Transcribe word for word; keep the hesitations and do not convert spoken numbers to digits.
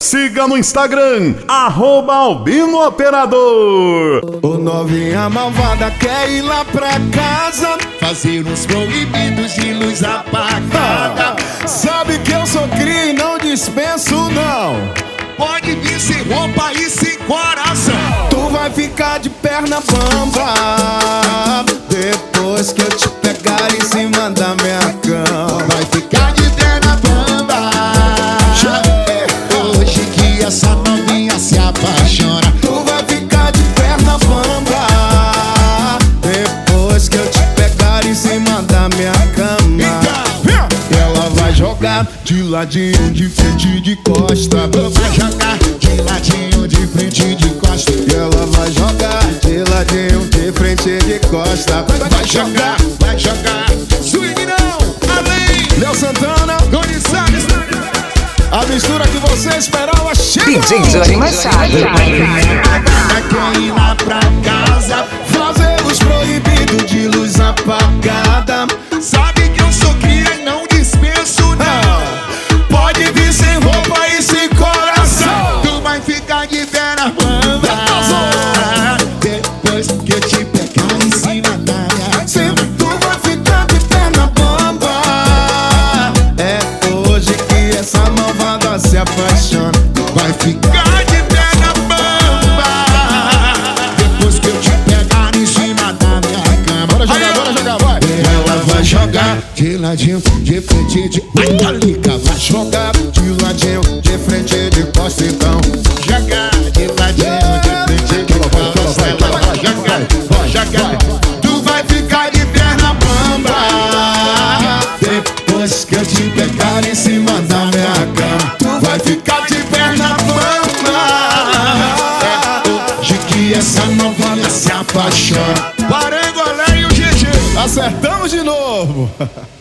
Siga no Instagram, arroba Albino Operador. O novinha malvada quer ir lá pra casa fazer uns proibidos de luz apagada. Ah, sabe que eu sou cria e não dispenso não. Pode vir sem roupa e sem coração. Tu vai ficar de perna bamba depois que eu te pegar em cima da minha cama. Vai ficar de perna bamba hoje que essa novinha se apaixona. Tu vai ficar de perna bamba depois que eu te pegar em cima da minha cama. Ela vai jogar de ladinho, de frente, de costa. Vai jogar de ladinho, de frente, de costa. E ela vai jogar de ladinho, de frente, de costa. Vai jogar, vai jogar. Swing não, além. Léo Santana, Doni Salles. a mistura que você esperava chegou. D J Johnny Machado. Quer ir lá pra casa Fazer os proibidos de luz apagada. sabe que eu sou cria e não dispenso não. Pode vir sem roupa e sem coração. Tu vai ficar de perna bamba depois que eu te pegar em cima da minha Sim, cama. tu vai ficar de perna bamba. É hoje que essa malvada se apaixona. Vai ficar de perna bamba depois que eu te pegar em cima da minha cama. Bora jogar, bora jogar, vai. Ela vai jogar de ladinho, de frente, de ai, tá liga. Vai jogar De ladinho, de frente, de costa então. jogar de ladinho, de frente, de costa. Ela vai jogar, vai jogar. Tu vai ficar de perna bamba Depois que eu te pegar em cima da minha cama. tu vai ficar de perna bamba. É hoje que essa novinha se apaixona. Parangolé e o G G. Acertamos de novo.